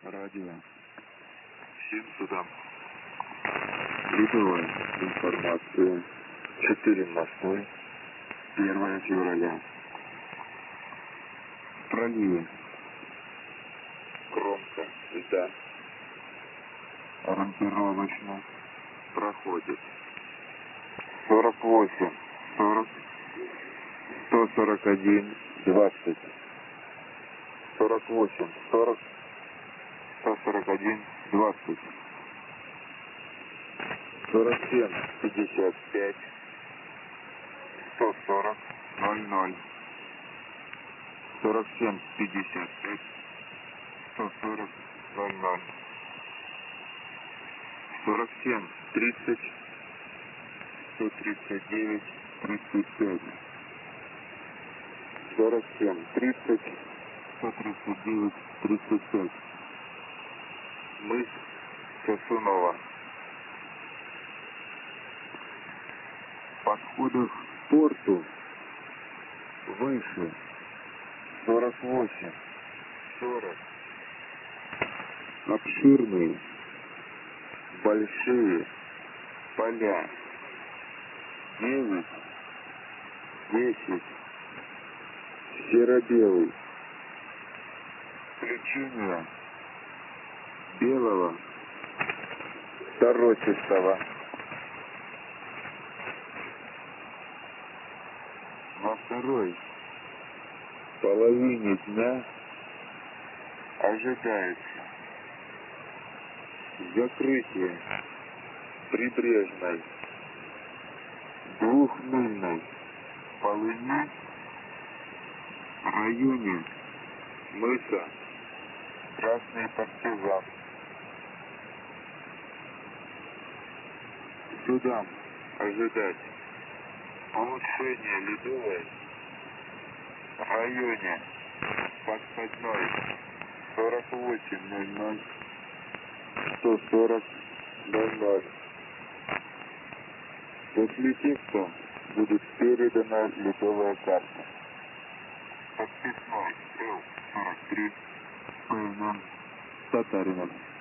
Радио. Всем судам. Ледовая информация. 4 Москвы. 1 февраля. В проливе. Кромка льда. Ориентировочно. Проходит. 48, 40, 141, 20. 48, 40, 141, 20. 47, 55, 140, 00. 47, 55, 140, 00. 47, 30, 139, 35. 47, 30, 139, 35. Мыс Сосунова. Подходов к порту выше 48, 40. обширные большие поля 9, 10, серо-белый, включение белого торочистого. Во второй половине дня ожидается закрытие прибрежной двухмильной полыни в районе Мыса Красный Партизан. Судам ожидать улучшения ледовой в районе подходной 48:00, 140:00. После текста будет передана ледовая карта. Подписной Л-43 ПНН Татарином.